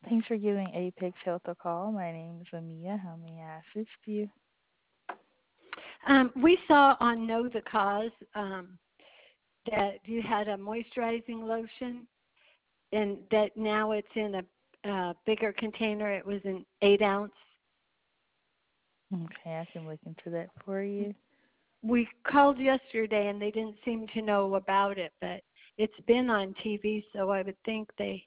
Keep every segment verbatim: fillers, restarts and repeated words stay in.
Thanks for giving Apex Health a call. My name is Amia. How may I assist you? Um, we saw on Know the Cause um, that you had a moisturizing lotion, and that now it's in a uh, bigger container. It was an eight ounce. Okay, I can look into that for you. We called yesterday, and they didn't seem to know about it, but it's been on T V, so I would think they.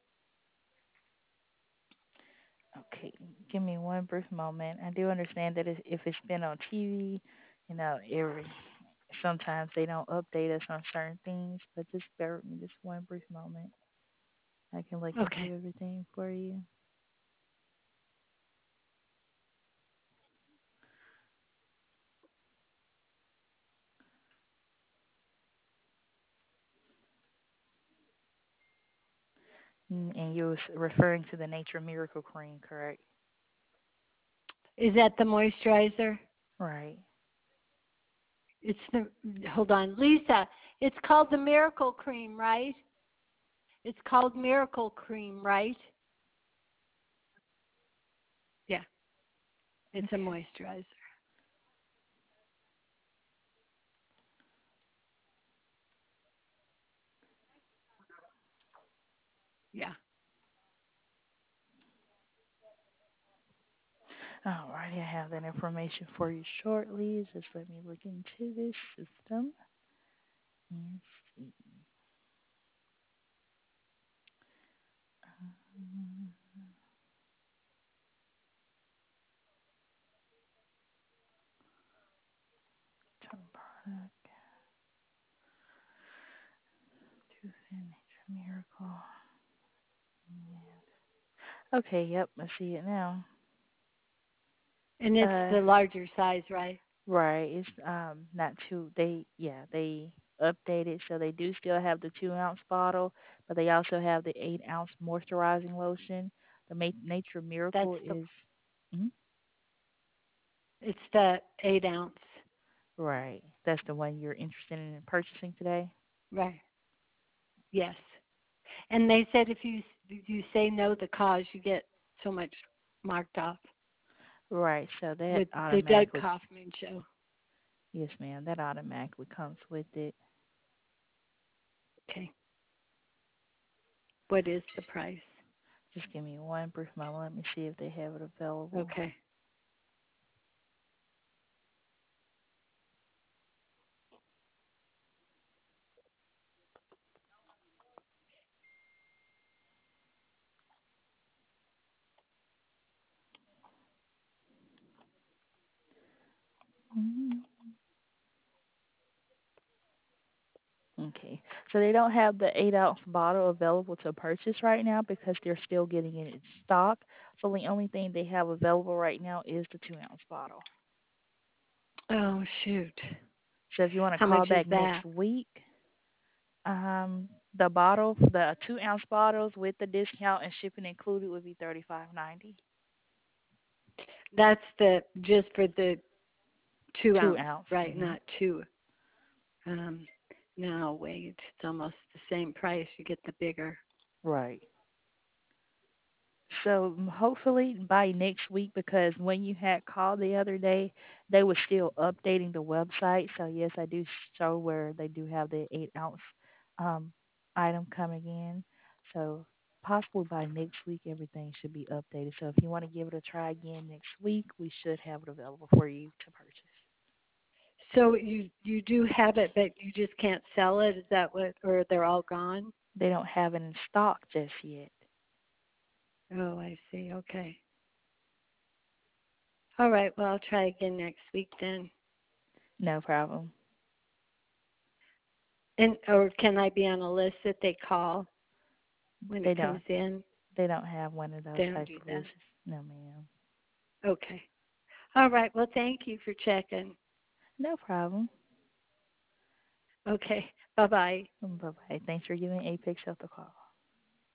Okay, give me one brief moment. I do understand that if if it's been on T V, you know, every sometimes they don't update us on certain things, but just bear with me just one brief moment. I can look Okay. into everything for you. Mm, And you're s- referring to the Nature Miracle Cream, correct? Is that the moisturizer? Right. It's the. Hold on, Lisa. It's called the Miracle Cream, right? It's called Miracle Cream, right? Yeah. It's a Okay. moisturizer. Yeah. Alrighty, I have that information for you shortly. Just let me look into this system and see. Um, Term product, Tooth and Nature Miracle. Okay, yep, I see it now. And it's Uh, the larger size, right? right, it's um not too. They yeah they updated, so they do still have the two ounce bottle, but they also have the eight ounce moisturizing lotion. The Ma- Nature That's Miracle the is. Mhm. it's the eight ounce. Right. That's the one you're interested in purchasing today? Right. Yes. And they said if you you say no the cause, you get so much marked off Right. So that with the Doug automatically, Kaufman show. yes, ma'am, that automatically comes with it. Okay. What is the price? Just give me one brief moment. Let me see if they have it available. Okay. Mhm. Okay. So they don't have the eight ounce bottle available to purchase right now because they're still getting it in stock. So the only thing they have available right now is the two ounce bottle. Oh shoot. So if you want to How much call is back next that? week, um, the bottle, the two ounce bottles with the discount and shipping included would be thirty five ninety. That's the just for the two Two ounce, ounce. right? hmm Not two. Um no, wait, it's almost the same price. You get the bigger. Right. So mm, hopefully by next week, because when you had called the other day, they were still updating the website. So yes, I do show where they do have the eight ounce um, item coming in. So possibly by next week, everything should be updated. So if you want to give it a try again next week, we should have it available for you to purchase. So you you do have it, but you just can't sell it. Is that what? Or they're all gone? They don't have it in stock just yet. Oh, I see. Okay. All right. Well, I'll try again next week then. No problem. And or can I be on a list that they call when They it don't. comes in? They don't have one of those They don't type do of that. lists. No, ma'am. Okay. All right. Well, thank you for checking. No problem. Okay. Bye bye. Bye bye. Thanks for giving Apex Health a call.